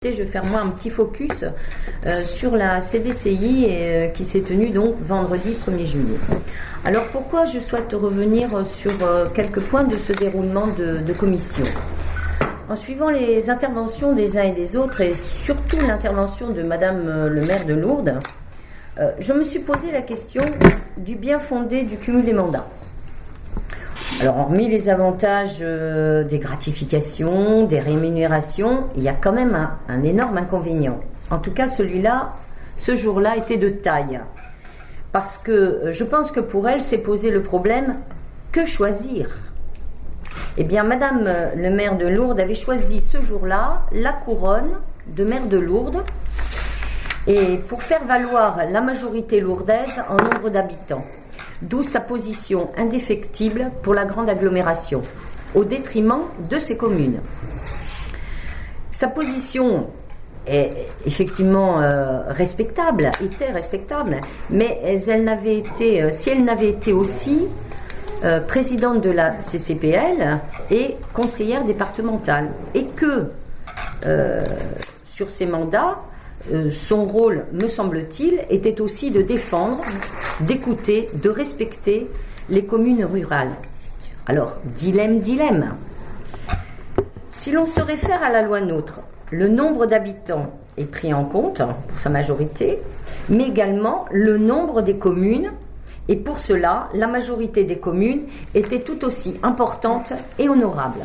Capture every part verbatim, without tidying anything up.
Je vais faire moi un petit focus euh, sur la C D C I euh, qui s'est tenue donc vendredi premier juillet. Alors pourquoi je souhaite revenir sur euh, quelques points de ce déroulement de, de commission. En suivant les interventions des uns et des autres et surtout l'intervention de Madame euh, le maire de Lourdes, euh, je me suis posé la question du bien fondé du cumul des mandats. Alors, hormis les avantages euh, des gratifications, des rémunérations, il y a quand même un, un énorme inconvénient. En tout cas, celui-là, ce jour-là, était de taille. Parce que euh, je pense que pour elle, s'est posé le problème, que choisir ? Eh bien, Madame euh, le maire de Lourdes avait choisi ce jour-là la couronne de maire de Lourdes et pour faire valoir la majorité lourdaise en nombre d'habitants. D'où sa position indéfectible pour la grande agglomération, au détriment de ses communes. Sa position est effectivement euh, respectable, était respectable, mais elle n'avait été, euh, si elle n'avait été aussi euh, présidente de la C C P L et conseillère départementale, et que euh, sur ses mandats, Euh, son rôle, me semble-t-il, était aussi de défendre, d'écouter, de respecter les communes rurales. Alors, dilemme, dilemme. Si l'on se réfère à la loi NOTRe, le nombre d'habitants est pris en compte pour sa majorité, mais également le nombre des communes, et pour cela, la majorité des communes était tout aussi importante et honorable.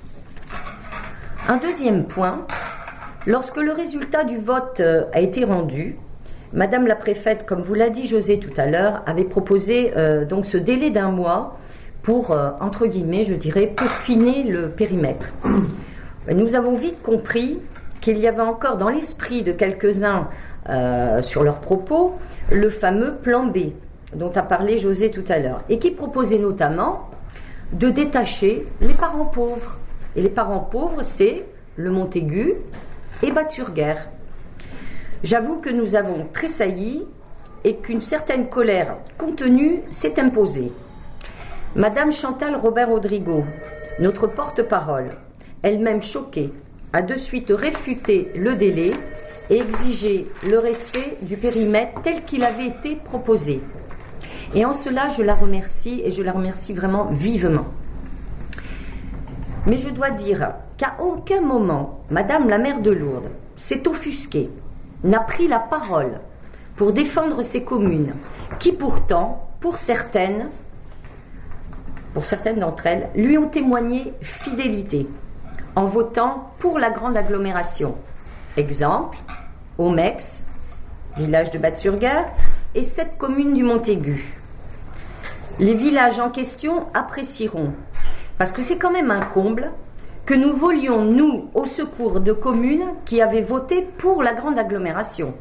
Un deuxième point. Lorsque le résultat du vote a été rendu, Madame la préfète, comme vous l'a dit José tout à l'heure, avait proposé euh, donc ce délai d'un mois pour, euh, entre guillemets, je dirais, peaufiner le périmètre. Nous avons vite compris qu'il y avait encore dans l'esprit de quelques-uns euh, sur leurs propos le fameux plan B dont a parlé José tout à l'heure et qui proposait notamment de détacher les parents pauvres. Et les parents pauvres, c'est le Montaigu et Batte-sur-Guerre. J'avoue que nous avons tressailli et qu'une certaine colère contenue s'est imposée. Madame Chantal Robert-Rodrigo, notre porte-parole, elle-même choquée, a de suite réfuté le délai et exigé le respect du périmètre tel qu'il avait été proposé. Et en cela, je la remercie et je la remercie vraiment vivement. Mais je dois dire qu'à aucun moment, Madame la maire de Lourdes s'est offusquée, n'a pris la parole pour défendre ces communes, qui pourtant, pour certaines, pour certaines d'entre elles, lui ont témoigné fidélité en votant pour la grande agglomération. Exemple, Aumex, village de Batte-sur-Guerre, et sept communes du Montaigu. Les villages en question apprécieront. Parce que c'est quand même un comble que nous volions, nous, au secours de communes qui avaient voté pour la grande agglomération.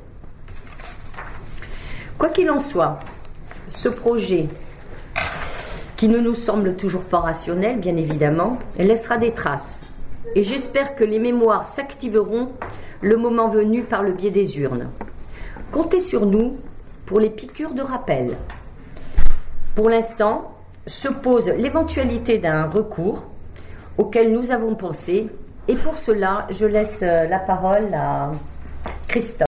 Quoi qu'il en soit, ce projet, qui ne nous semble toujours pas rationnel, bien évidemment, laissera des traces. Et j'espère que les mémoires s'activeront le moment venu par le biais des urnes. Comptez sur nous pour les piqûres de rappel. Pour l'instant, se pose l'éventualité d'un recours auquel nous avons pensé, et pour cela, je laisse la parole à Christophe.